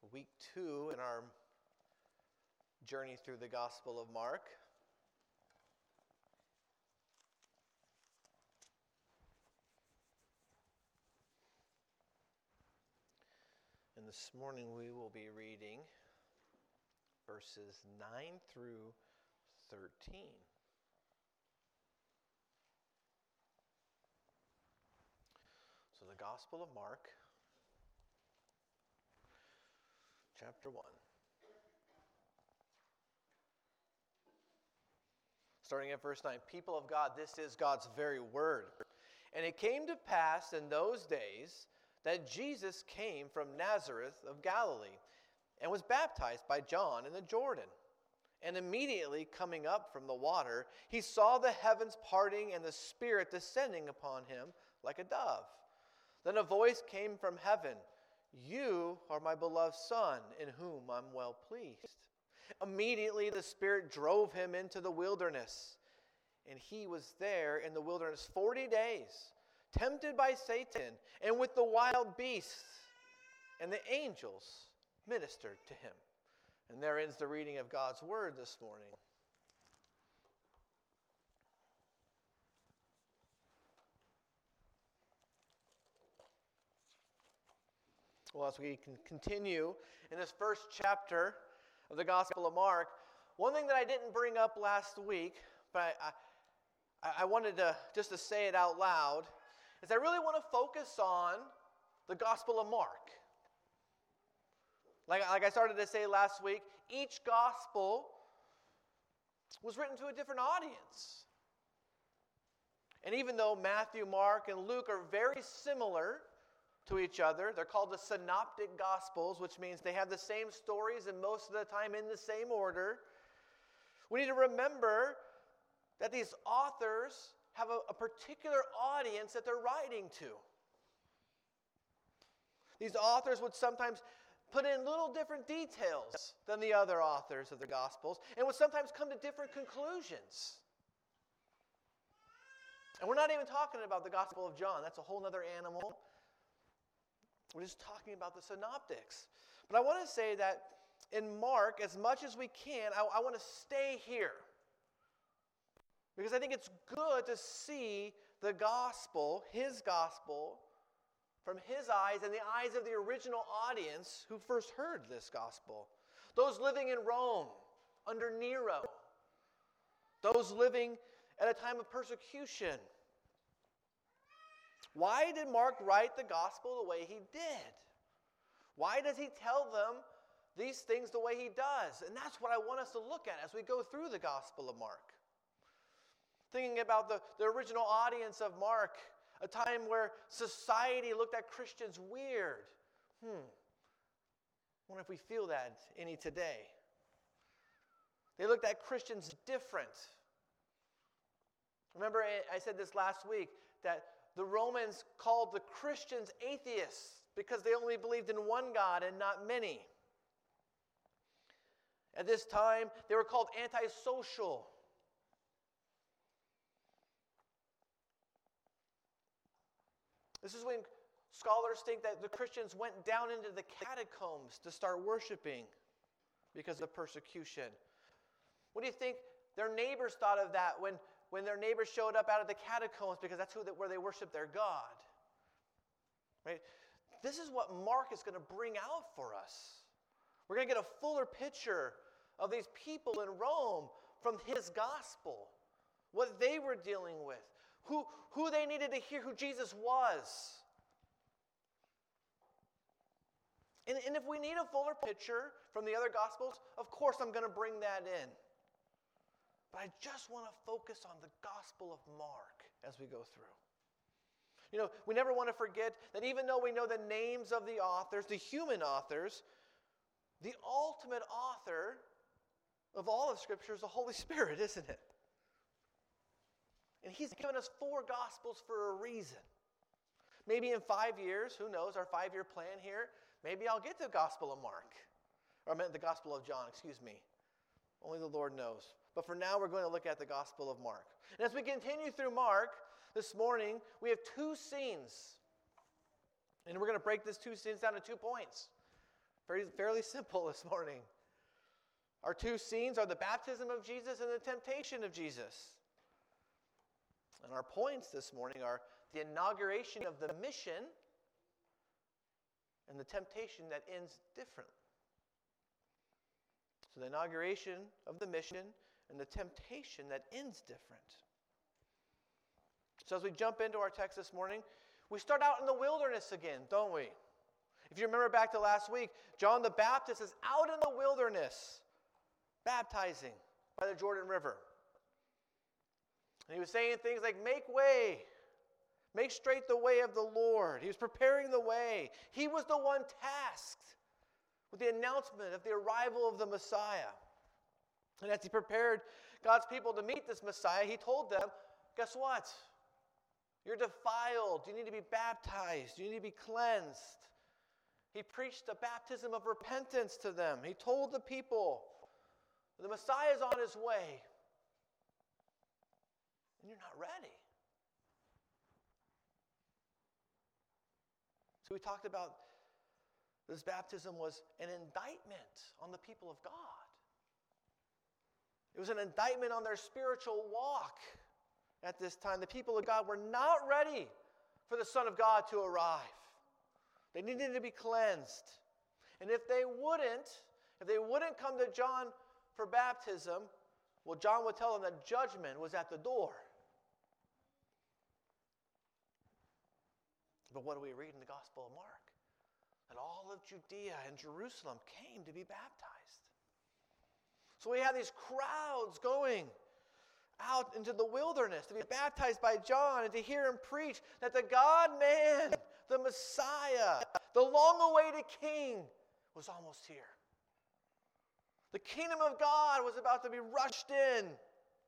week 2 in our journey through the Gospel of Mark. And this morning we will be reading verses 9 through 13. So the Gospel of Mark, chapter 1. Starting at verse 9, people of God, this is God's very word. And it came to pass in those days that Jesus came from Nazareth of Galilee and was baptized by John in the Jordan. And immediately coming up from the water, he saw the heavens parting and the Spirit descending upon him like a dove. Then a voice came from heaven, "You are my beloved Son, in whom I'm well pleased." Immediately the Spirit drove him into the wilderness, and he was there in the wilderness 40 days, tempted by Satan, and with the wild beasts, and the angels ministered to him. And there ends the reading of God's word this morning. Well, as we can continue in this first chapter of the Gospel of Mark, one thing that I didn't bring up last week, but I wanted to just to say it out loud, is I really want to focus on the Gospel of Mark. Like I started to say last week, each Gospel was written to a different audience. And even though Matthew, Mark, and Luke are very similar to each other, they're called the Synoptic Gospels, which means they have the same stories and most of the time in the same order. We need to remember that these authors have a particular audience that they're writing to. These authors would sometimes put in little different details than the other authors of the Gospels and would sometimes come to different conclusions. And we're not even talking about the Gospel of John. That's a whole other animal. We're just talking about the synoptics. But I want to say that in Mark, as much as we can, I want to stay here. Because I think it's good to see the gospel, his gospel, from his eyes and the eyes of the original audience who first heard this gospel. Those living in Rome under Nero. Those living at a time of persecution. Why did Mark write the gospel the way he did? Why does he tell them these things the way he does? And that's what I want us to look at as we go through the Gospel of Mark. Thinking about the original audience of Mark, a time where society looked at Christians weird. I wonder if we feel that any today. They looked at Christians different. Remember, I said this last week, that the Romans called the Christians atheists because they only believed in one God and not many. At this time, they were called antisocial. This is when scholars think that the Christians went down into the catacombs to start worshiping because of persecution. What do you think their neighbors thought of that when their neighbors showed up out of the catacombs, because that's where they worship their God? Right? This is what Mark is going to bring out for us. We're going to get a fuller picture of these people in Rome from his gospel, what they were dealing with, who they needed to hear who Jesus was. And if we need a fuller picture from the other gospels, of course I'm going to bring that in. But I just want to focus on the Gospel of Mark as we go through. You know, we never want to forget that even though we know the names of the authors, the human authors, the ultimate author of all of Scripture is the Holy Spirit, isn't it? And he's given us 4 Gospels for a reason. Maybe in 5 years, who knows, our 5-year plan here, maybe I'll get to the Gospel of Mark. Or I meant the Gospel of John, excuse me. Only the Lord knows. But for now, we're going to look at the Gospel of Mark. And as we continue through Mark, this morning, we have 2 scenes. And we're going to break these 2 scenes down to 2 points. Fairly simple this morning. Our two scenes are the baptism of Jesus and the temptation of Jesus. And our points this morning are the inauguration of the mission and the temptation that ends differently. So the inauguration of the mission and the temptation that ends different. So as we jump into our text this morning, we start out in the wilderness again, don't we? If you remember back to last week, John the Baptist is out in the wilderness baptizing by the Jordan River. And he was saying things like, make way, make straight the way of the Lord. He was preparing the way. He was the one tasked with the announcement of the arrival of the Messiah. And as he prepared God's people to meet this Messiah, he told them, guess what? You're defiled. You need to be baptized. You need to be cleansed. He preached a baptism of repentance to them. He told the people, the Messiah is on his way. And you're not ready. So we talked about this baptism was an indictment on the people of God. It was an indictment on their spiritual walk at this time. The people of God were not ready for the Son of God to arrive. They needed to be cleansed. And if they wouldn't come to John for baptism, well, John would tell them that judgment was at the door. But what do we read in the Gospel of Mark? That all of Judea and Jerusalem came to be baptized. So we have these crowds going out into the wilderness to be baptized by John and to hear him preach that the God-man, the Messiah, the long-awaited King, was almost here. The kingdom of God was about to be rushed in. And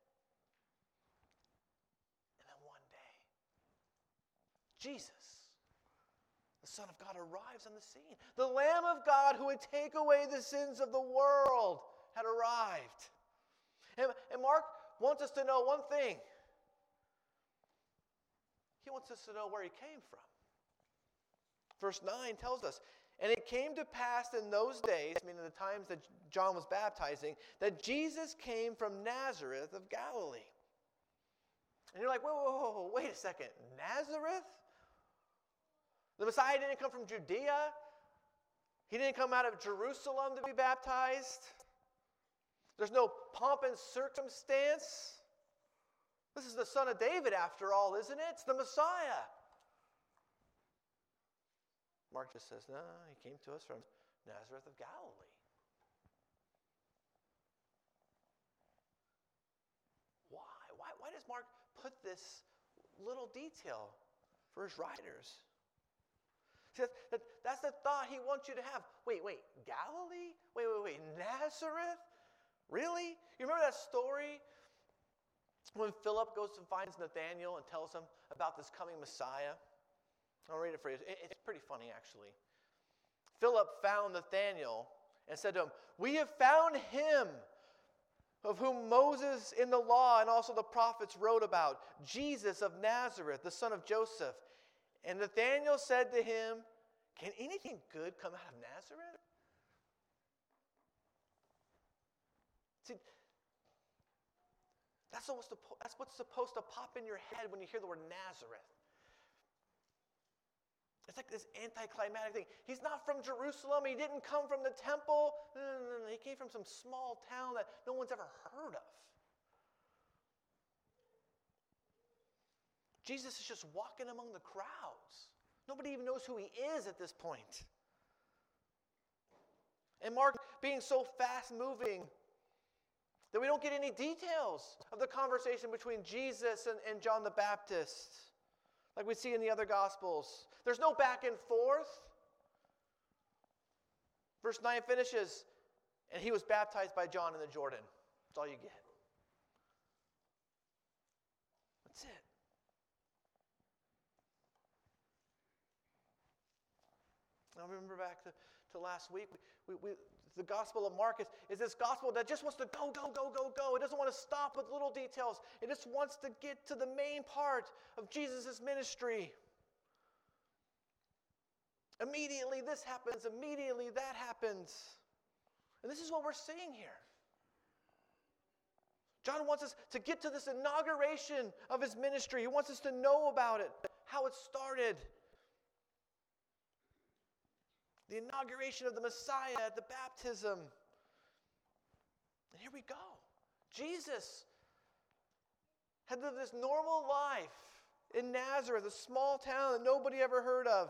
then one day, Jesus, the Son of God, arrives on the scene. The Lamb of God who would take away the sins of the world had arrived. And Mark wants us to know one thing. He wants us to know where he came from. Verse 9 tells us, and it came to pass in those days, meaning the times that John was baptizing, that Jesus came from Nazareth of Galilee. And you're like, whoa, wait a second. Nazareth? The Messiah didn't come from Judea. He didn't come out of Jerusalem to be baptized. There's no pomp and circumstance. This is the Son of David after all, isn't it? It's the Messiah. Mark just says, no, he came to us from Nazareth of Galilee. Why does Mark put this little detail for his writers? See, that's the thought he wants you to have. Wait, Galilee? Wait, Nazareth? Really? You remember that story when Philip goes and finds Nathanael and tells him about this coming Messiah? I'll read it for you. It's pretty funny, actually. Philip found Nathanael and said to him, we have found him of whom Moses in the law and also the prophets wrote about, Jesus of Nazareth, the son of Joseph. And Nathanael said to him, can anything good come out of Nazareth? See, that's what's supposed to pop in your head when you hear the word Nazareth. It's like this anticlimactic thing. He's not from Jerusalem. He didn't come from the temple. No. He came from some small town that no one's ever heard of. Jesus is just walking among the crowds. Nobody even knows who he is at this point. And Mark being so fast-moving that we don't get any details of the conversation between Jesus and John the Baptist, like we see in the other Gospels. There's no back and forth. Verse 9 finishes, and he was baptized by John in the Jordan. That's all you get. That's it. Now remember back to last week, the Gospel of Mark is this gospel that just wants to go. It doesn't want to stop with little details. It just wants to get to the main part of Jesus' ministry. Immediately this happens, immediately that happens. And this is what we're seeing here. John wants us to get to this inauguration of his ministry. He wants us to know about it, how it started. The inauguration of the Messiah at the baptism. And here we go. Jesus had lived this normal life in Nazareth, a small town that nobody ever heard of.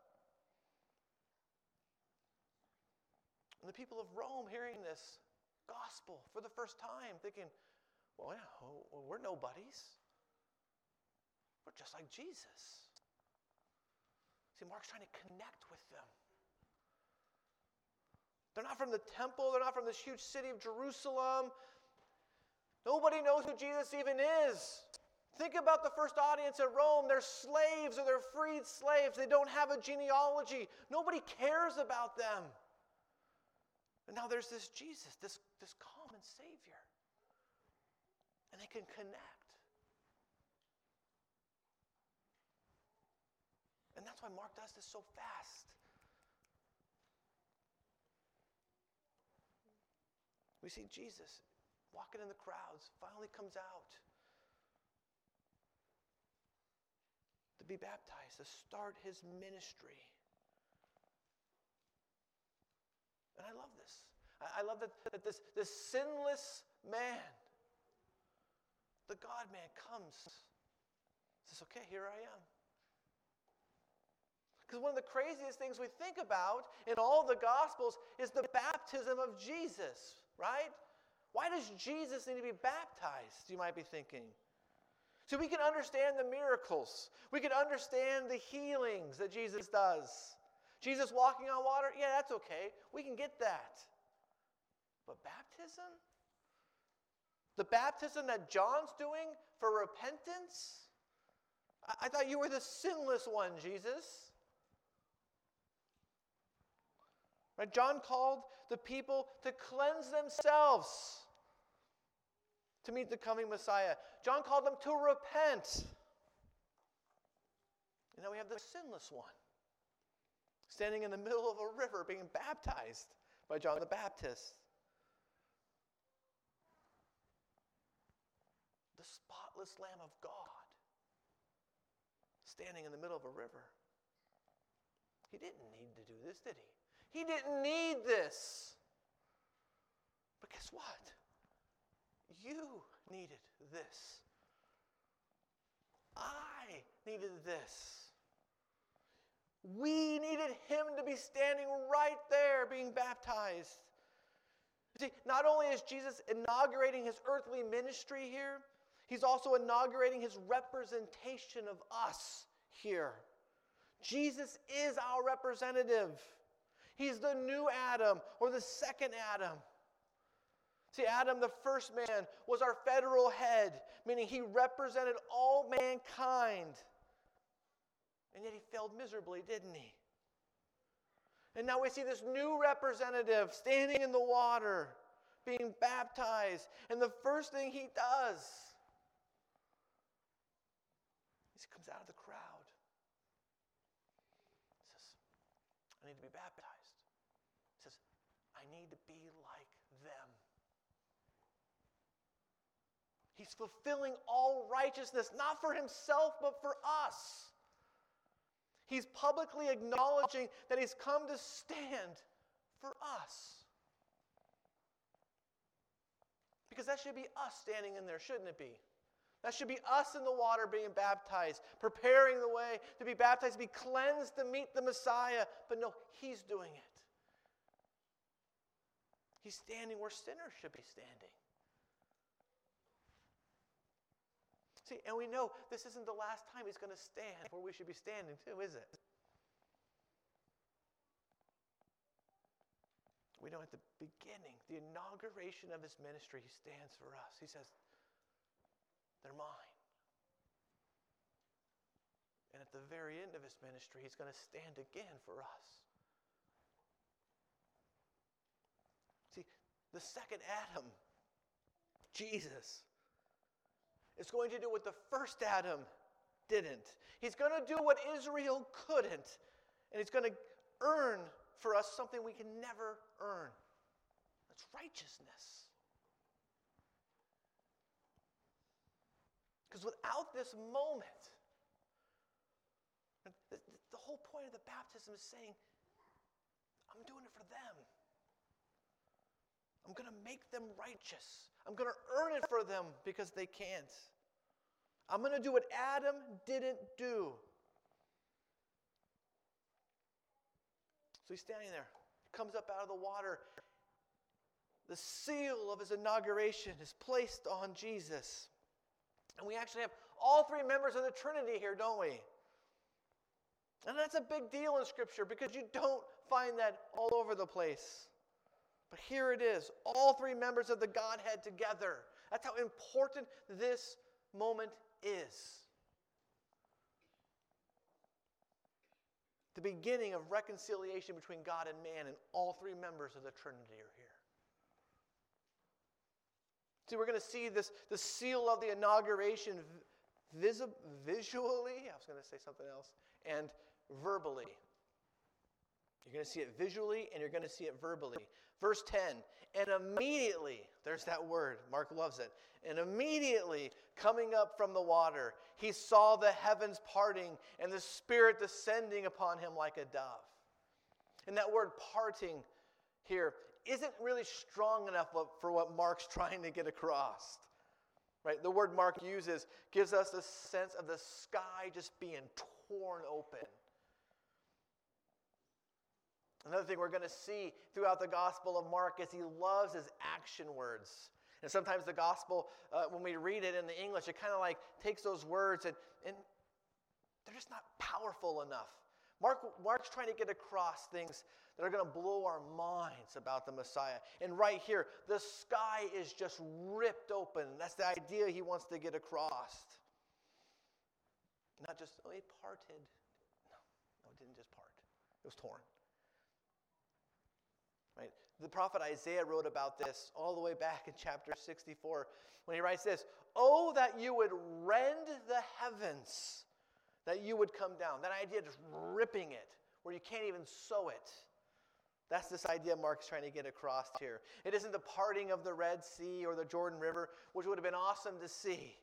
And the people of Rome hearing this gospel for the first time, thinking, well, yeah, we're nobodies. We're just like Jesus. See, Mark's trying to connect with them. They're not from the temple. They're not from this huge city of Jerusalem. Nobody knows who Jesus even is. Think about the first audience at Rome. They're slaves or they're freed slaves. They don't have a genealogy. Nobody cares about them. And now there's this Jesus, this common Savior. And they can connect. And that's why Mark does this so fast. We see Jesus walking in the crowds, finally comes out to be baptized, to start his ministry. And I love this. I love that this sinless man, the God-man, comes. Says, okay, here I am. Because one of the craziest things we think about in all the Gospels is the baptism of Jesus, right? Why does Jesus need to be baptized, you might be thinking? So we can understand the miracles. We can understand the healings that Jesus does. Jesus walking on water, yeah, that's okay. We can get that. But baptism? The baptism that John's doing for repentance? I thought you were the sinless one, Jesus. Right? John called the people to cleanse themselves to meet the coming Messiah. John called them to repent. And now we have the sinless one standing in the middle of a river being baptized by John the Baptist. The spotless Lamb of God standing in the middle of a river. He didn't need to do this, did he? He didn't need this. But guess what? You needed this. I needed this. We needed him to be standing right there being baptized. See, not only is Jesus inaugurating his earthly ministry here, he's also inaugurating his representation of us here. Jesus is our representative. He's the new Adam, or the second Adam. See, Adam, the first man, was our federal head, meaning he represented all mankind. And yet he failed miserably, didn't he? And now we see this new representative standing in the water, being baptized. And the first thing he does is he comes out of the crowd. He says, I need to be baptized. He says, I need to be like them. He's fulfilling all righteousness, not for himself, but for us. He's publicly acknowledging that he's come to stand for us. Because that should be us standing in there, shouldn't it be? That should be us in the water being baptized, preparing the way to be baptized, to be cleansed to meet the Messiah. But no, he's doing it. He's standing where sinners should be standing. See, and we know this isn't the last time he's going to stand where we should be standing too, is it? We know at the beginning, the inauguration of his ministry, he stands for us. He says, they're mine. And at the very end of his ministry, he's going to stand again for us. See, the second Adam, Jesus, is going to do what the first Adam didn't. He's going to do what Israel couldn't. And he's going to earn for us something we can never earn. That's righteousness. Because without this moment, the whole point of the baptism is saying, I'm doing it for them. I'm going to make them righteous. I'm going to earn it for them because they can't. I'm going to do what Adam didn't do. So he's standing there. He comes up out of the water. The seal of his inauguration is placed on Jesus. And we actually have all three members of the Trinity here, don't we? And that's a big deal in Scripture because you don't find that all over the place. But here it is, all three members of the Godhead together. That's how important this moment is. The beginning of reconciliation between God and man, and all three members of the Trinity are here. See, we're going to see the seal of the inauguration visually, I was going to say something else, and verbally. You're going to see it visually and you're going to see it verbally. Verse 10, and immediately, there's that word, Mark loves it, and immediately coming up from the water, he saw the heavens parting and the Spirit descending upon him like a dove. And that word parting here isn't really strong enough for what Mark's trying to get across. Right? The word Mark uses gives us a sense of the sky just being torn open. Another thing we're going to see throughout the Gospel of Mark is he loves his action words. And sometimes the Gospel, when we read it in the English, it kind of like takes those words and they're just not powerful enough. Mark's trying to get across things that are going to blow our minds about the Messiah. And right here, the sky is just ripped open. That's the idea he wants to get across. Not just, it parted. No, it didn't just part. It was torn. Right? The prophet Isaiah wrote about this all the way back in chapter 64 when he writes this, "Oh, that you would rend the heavens, that you would come down." That idea of just ripping it, where you can't even sew it. That's this idea Mark's trying to get across here. It isn't the parting of the Red Sea or the Jordan River, which would have been awesome to see.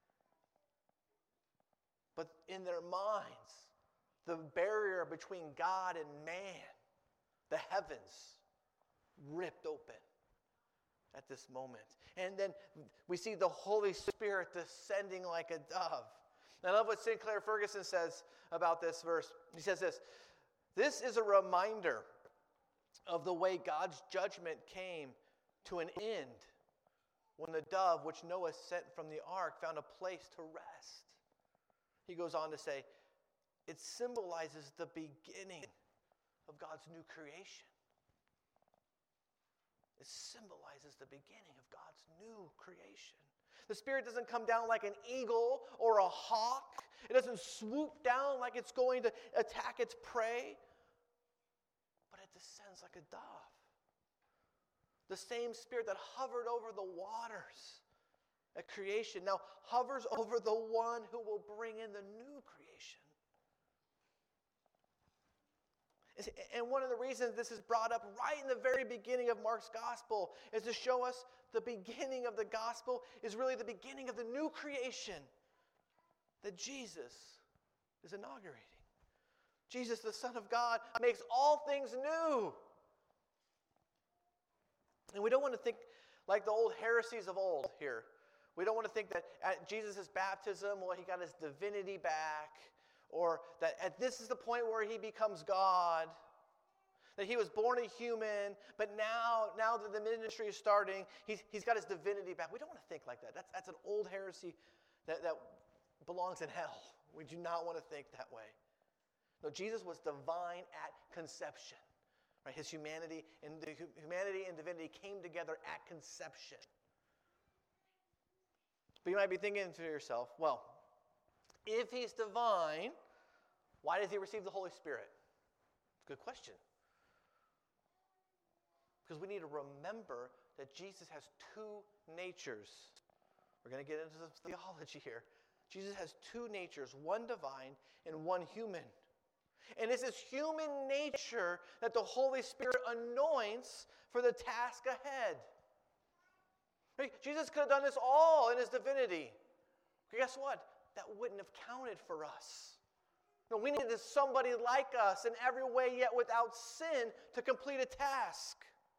But in their minds, the barrier between God and man, the heavens, ripped open at this moment. And then we see the Holy Spirit descending like a dove. And I love what Sinclair Ferguson says about this verse. He says this, "This is a reminder of the way God's judgment came to an end when the dove which Noah sent from the ark found a place to rest." He goes on to say, it symbolizes the beginning of God's new creation. It symbolizes the beginning of God's new creation. The Spirit doesn't come down like an eagle or a hawk. It doesn't swoop down like it's going to attack its prey. But it descends like a dove. The same Spirit that hovered over the waters at creation now hovers over the one who will bring in the new creation. And one of the reasons this is brought up right in the very beginning of Mark's gospel is to show us the beginning of the gospel is really the beginning of the new creation that Jesus is inaugurating. Jesus, the Son of God, makes all things new. And we don't want to think like the old heresies of old here. We don't want to think that at Jesus' baptism, well, he got his divinity back, or that this is the point where he becomes God, that he was born a human, but now that the ministry is starting, he's got his divinity back. We don't want to think like that. That's an old heresy that belongs in hell. We do not want to think that way. No, Jesus was divine at conception. Right? His humanity and divinity came together at conception. But you might be thinking to yourself, well, if he's divine, why does he receive the Holy Spirit? Good question. Because we need to remember that Jesus has two natures. We're going to get into some theology here. Jesus has two natures, one divine and one human. And it's his human nature that the Holy Spirit anoints for the task ahead. Right? Jesus could have done this all in his divinity. Guess what? That wouldn't have counted for us. No, we needed somebody like us in every way, yet without sin, to complete a task.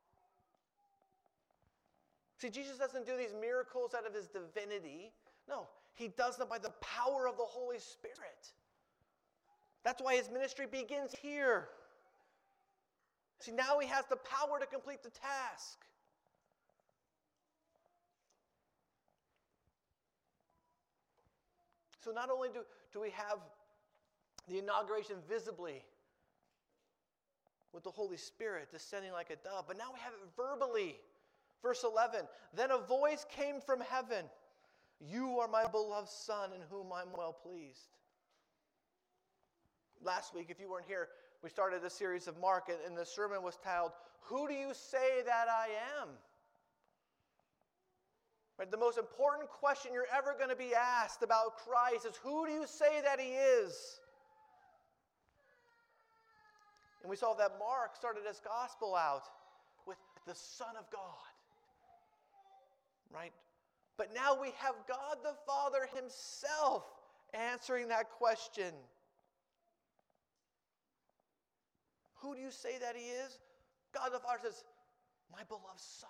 See, Jesus doesn't do these miracles out of his divinity. No, he does them by the power of the Holy Spirit. That's why his ministry begins here. See, now he has the power to complete the task. So not only do we have the inauguration visibly with the Holy Spirit descending like a dove, but now we have it verbally. Verse 11, then a voice came from heaven. You are my beloved Son in whom I'm well pleased. Last week, if you weren't here, we started a series of Mark, and the sermon was titled, Who do you say that I am? Right, the most important question you're ever going to be asked about Christ is, who do you say that he is? And we saw that Mark started his gospel out with the Son of God. Right? But now we have God the Father himself answering that question. Who do you say that he is? God the Father says, my beloved Son.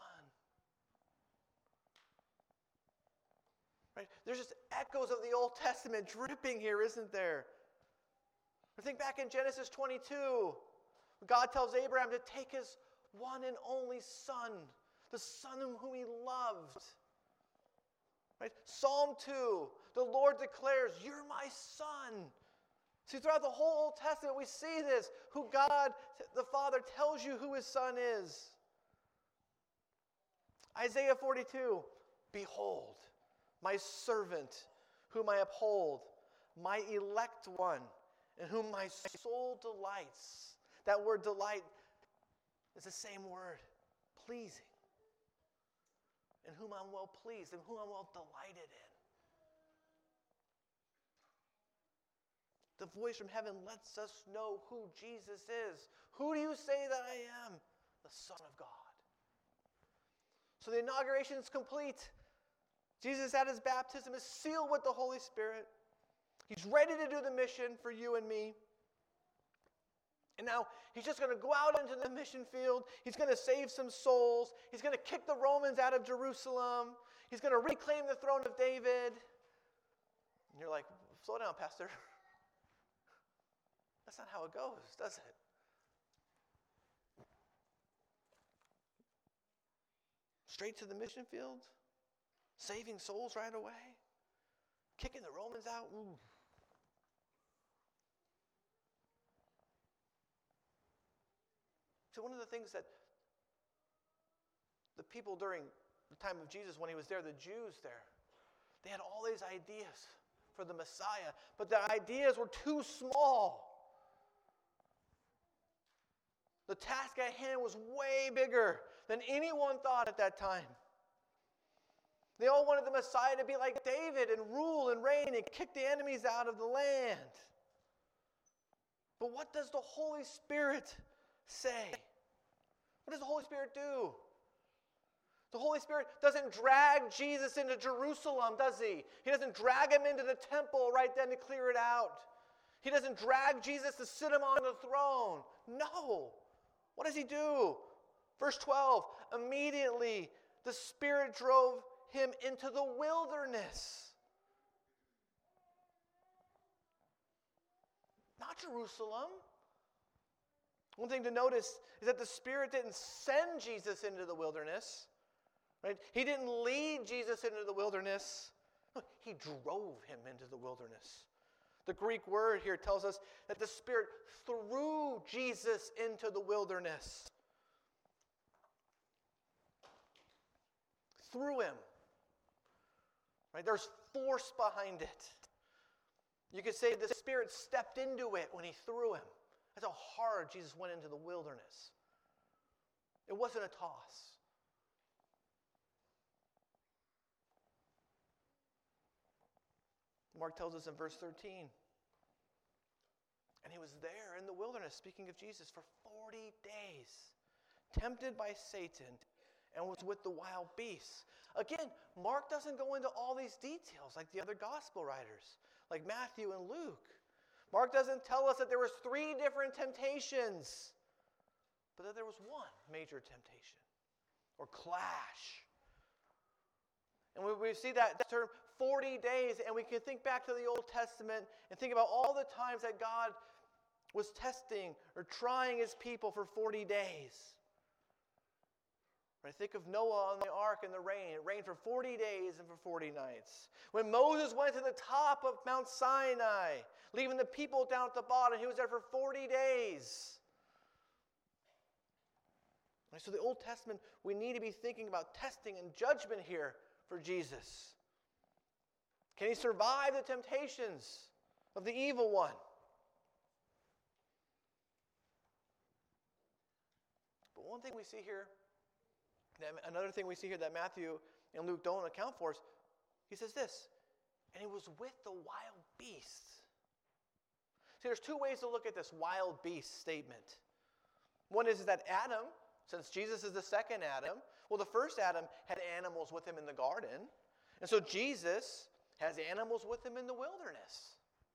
Right? There's just echoes of the Old Testament dripping here, isn't there? I think back in Genesis 22, God tells Abraham to take his one and only son, the son whom he loved. Right? Psalm 2, the Lord declares, you're my son. See, throughout the whole Old Testament, we see this, who God, the Father, tells you who his Son is. Isaiah 42, behold, my servant, whom I uphold, my elect one, in whom my soul delights. That word delight is the same word, pleasing. In whom I'm well pleased, in whom I'm well delighted in. The voice from heaven lets us know who Jesus is. Who do you say that I am? The Son of God. So the inauguration is complete. Jesus at his baptism is sealed with the Holy Spirit. He's ready to do the mission for you and me. And now he's just going to go out into the mission field. He's going to save some souls. He's going to kick the Romans out of Jerusalem. He's going to reclaim the throne of David. And you're like, slow down, Pastor. That's not how it goes, does it? Straight to the mission field? Saving souls right away? Kicking the Romans out? Ooh. So one of the things that the people during the time of Jesus, when he was there, the Jews there, they had all these ideas for the Messiah, but the ideas were too small. The task at hand was way bigger than anyone thought at that time. They all wanted the Messiah to be like David and rule and reign and kick the enemies out of the land. But what does the Holy Spirit say? What does the Holy Spirit do? The Holy Spirit doesn't drag Jesus into Jerusalem, does he? He doesn't drag him into the temple right then to clear it out. He doesn't drag Jesus to sit him on the throne. No. What does he do? Verse 12, immediately the Spirit drove him into the wilderness. Not Jerusalem. One thing to notice is that the Spirit didn't send Jesus into the wilderness. Right? He didn't lead Jesus into the wilderness. He drove him into the wilderness. The Greek word here tells us that the Spirit threw Jesus into the wilderness. Threw him. Right? There's force behind it. You could say the Spirit stepped into it when he threw him. That's how hard Jesus went into the wilderness. It wasn't a toss. Mark tells us in verse 13, And he was there in the wilderness, speaking of Jesus, for 40 days, tempted by Satan, and was with the wild beasts. Again, Mark doesn't go into all these details like the other gospel writers, like Matthew and Luke. Mark doesn't tell us that there was 3 different temptations, but that there was one major temptation or clash. And we see that term 40 days, and we can think back to the Old Testament and think about all the times that God was testing or trying his people for 40 days. Right? Think of Noah on the ark and the rain. It rained for 40 days and for 40 nights. When Moses went to the top of Mount Sinai, leaving the people down at the bottom, he was there for 40 days. Right? So the Old Testament, we need to be thinking about testing and judgment here for Jesus. Can he survive the temptations of the evil one? But one thing we see here, another thing we see here that Matthew and Luke don't account for is, he says this, and he was with the wild beasts. See, there's 2 ways to look at this wild beast statement. One is that Adam, since Jesus is the second Adam, well, the first Adam had animals with him in the garden. And so Jesus has animals with him in the wilderness.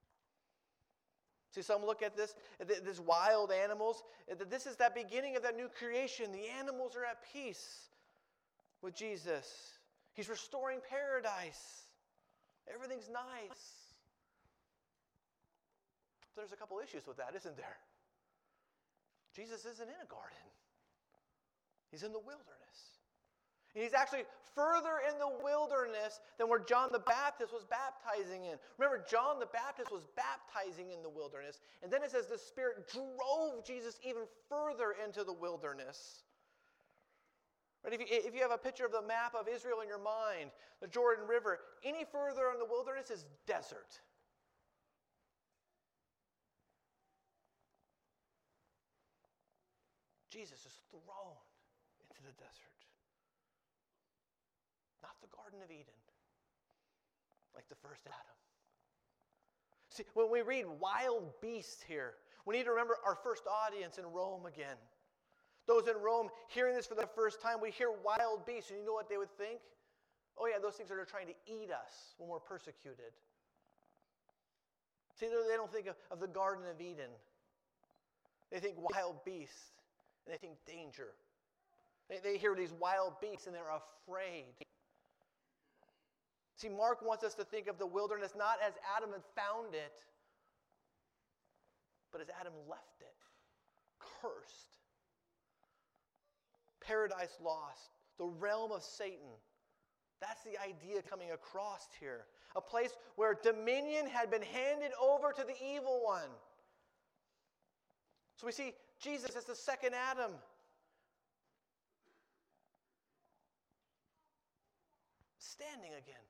See, some look at this wild animals. This is that beginning of that new creation. The animals are at peace with Jesus. He's restoring paradise. Everything's nice. There's a couple issues with that, isn't there? Jesus isn't in a garden. He's in the wilderness. And he's actually further in the wilderness than where John the Baptist was baptizing in. Remember, John the Baptist was baptizing in the wilderness. And then it says the Spirit drove Jesus even further into the wilderness. Right? If you have a picture of the map of Israel in your mind, the Jordan River, any further in the wilderness is desert. Jesus is thrown into the desert. Not the Garden of Eden, like the first Adam. See, when we read wild beast here, we need to remember our first audience in Rome again. Those in Rome hearing this for the first time, we hear wild beasts, and you know what they would think? Oh yeah, those things that are trying to eat us when we're persecuted. See, they don't think of the Garden of Eden. They think wild beasts, and they think danger. They hear these wild beasts, and they're afraid. See, Mark wants us to think of the wilderness not as Adam had found it, but as Adam left it, cursed. Paradise lost, the realm of Satan. That's the idea coming across here. A place where dominion had been handed over to the evil one. So we see Jesus as the second Adam. Standing again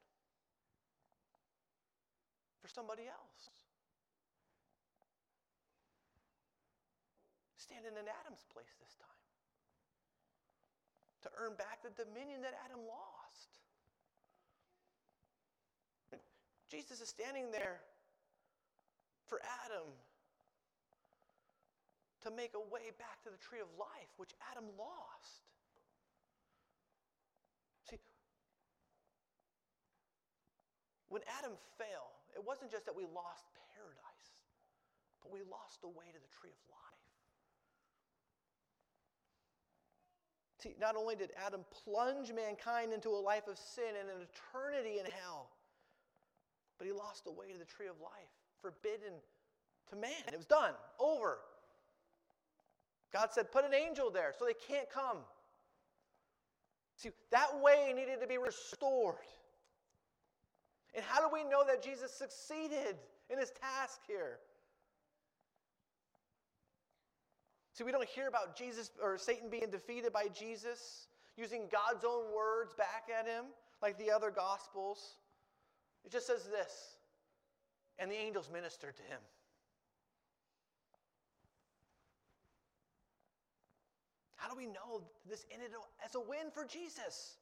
for somebody else. Standing in Adam's place this time. To earn back the dominion that Adam lost. Jesus is standing there for Adam to make a way back to the tree of life, which Adam lost. See, when Adam fell, it wasn't just that we lost paradise, but we lost the way to the tree of life. See, not only did Adam plunge mankind into a life of sin and an eternity in hell, but he lost the way to the tree of life, forbidden to man. It was done, over. God said, put an angel there so they can't come. See, that way needed to be restored. And how do we know that Jesus succeeded in his task here? See, we don't hear about Jesus or Satan being defeated by Jesus, using God's own words back at him like the other Gospels. It just says this, and the angels ministered to him. How do we know this ended as a win for Jesus?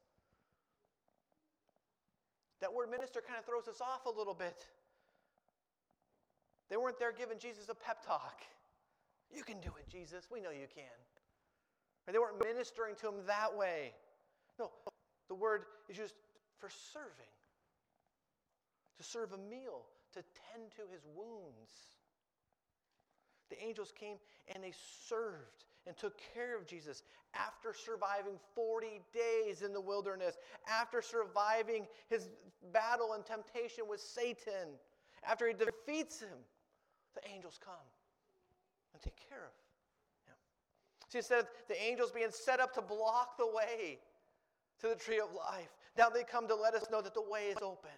That word minister kind of throws us off a little bit. They weren't there giving Jesus a pep talk. You can do it, Jesus. We know you can. Or they weren't ministering to him that way. No, the word is used for serving. To serve a meal, to tend to his wounds. The angels came and they served and took care of Jesus after surviving 40 days in the wilderness, after surviving his battle and temptation with Satan, after he defeats him, the angels come and take care of him. See, instead of the angels being set up to block the way to the tree of life, now they come to let us know that the way is open.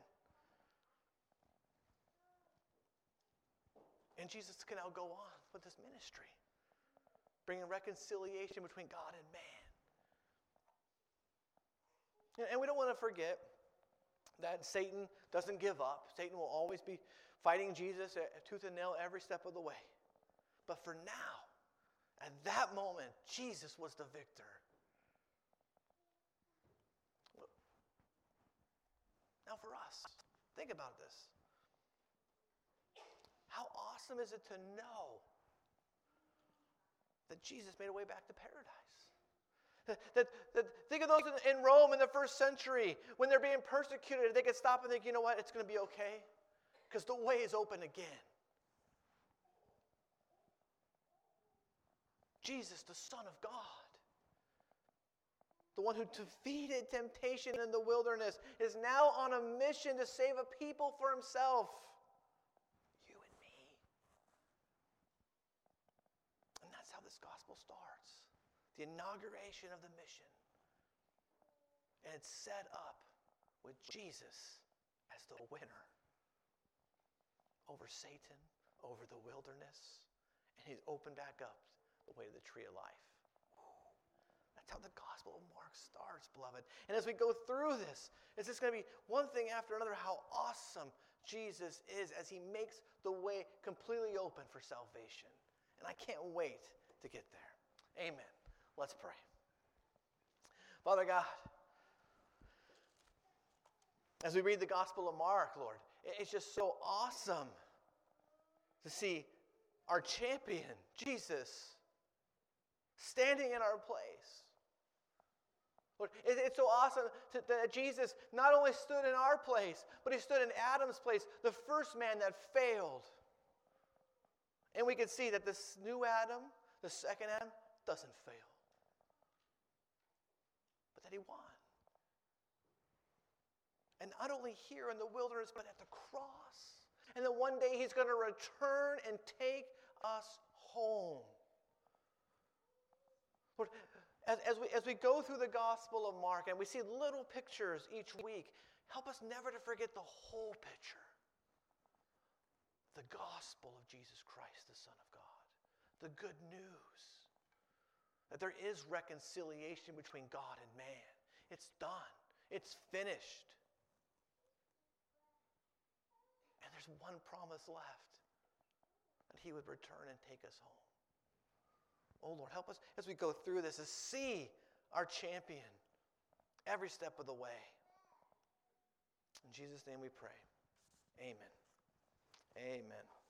And Jesus can now go on with this ministry, bringing reconciliation between God and man. And we don't want to forget that Satan doesn't give up. Satan will always be fighting Jesus tooth and nail every step of the way. But for now, at that moment, Jesus was the victor. Now for us, think about this. How awesome is it to know that Jesus made a way back to paradise? Think of those in Rome in the first century when they're being persecuted. They could stop and think, you know what, it's going to be okay because the way is open again. Jesus, the Son of God, the one who defeated temptation in the wilderness, is now on a mission to save a people for himself. You and me. And that's how this gospel starts. The inauguration of the mission. And it's set up with Jesus as the winner over Satan, over the wilderness, and he's opened back up the way to the tree of life. That's how the Gospel of Mark starts, beloved. And as we go through this, it's just going to be one thing after another how awesome Jesus is as he makes the way completely open for salvation. And I can't wait to get there. Amen. Let's pray. Father God, as we read the Gospel of Mark, Lord, it's just so awesome to see our champion, Jesus, standing in our place. Lord, it's so awesome that Jesus not only stood in our place, but he stood in Adam's place, the first man that failed. And we can see that this new Adam, the second Adam, doesn't fail. But that he won. And not only here in the wilderness, but at the cross. And then one day he's going to return and take us home. Lord, as we go through the Gospel of Mark and we see little pictures each week, help us never to forget the whole picture. The gospel of Jesus Christ, the Son of God. The good news that there is reconciliation between God and man. It's done. It's finished. And there's one promise left, that he would return and take us home. Oh Lord, help us as we go through this to see our champion every step of the way. In Jesus' name we pray. Amen. Amen.